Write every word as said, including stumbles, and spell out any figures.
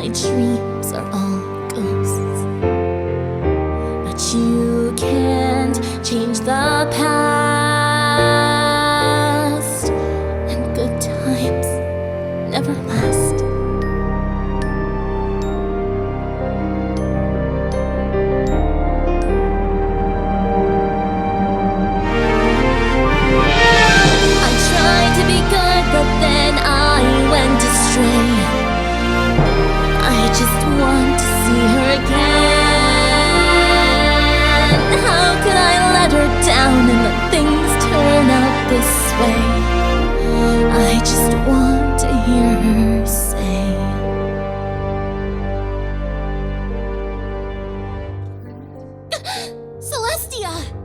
dreams are all ghosts, but you can't change the past, and good times never last. I tried to be good, but then I went astray. I just want to see her again. How could I let her down and let things turn out this way? I just want to hear her say, Celestia!